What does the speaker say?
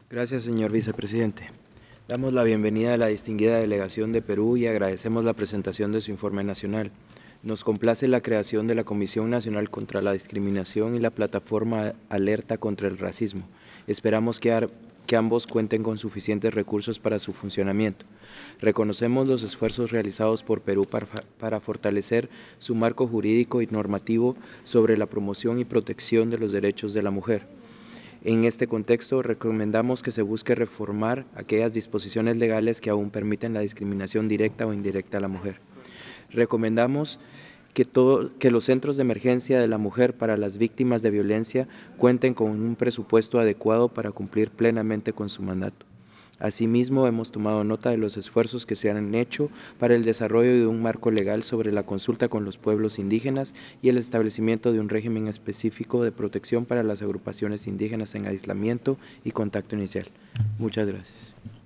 Gracias, señor vicepresidente. Damos la bienvenida a la distinguida delegación de Perú y agradecemos la presentación de su informe nacional. Nos complace la creación de la Comisión Nacional contra la Discriminación y la Plataforma Alerta contra el Racismo. Esperamos que ambos cuenten con suficientes recursos para su funcionamiento. Reconocemos los esfuerzos realizados por Perú para fortalecer su marco jurídico y normativo sobre la promoción y protección de los derechos de la mujer. En este contexto, recomendamos que se busque reformar aquellas disposiciones legales que aún permiten la discriminación directa o indirecta a la mujer. Recomendamos que los centros de emergencia de la mujer para las víctimas de violencia cuenten con un presupuesto adecuado para cumplir plenamente con su mandato. Asimismo, hemos tomado nota de los esfuerzos que se han hecho para el desarrollo de un marco legal sobre la consulta con los pueblos indígenas y el establecimiento de un régimen específico de protección para las agrupaciones indígenas en aislamiento y contacto inicial. Muchas gracias.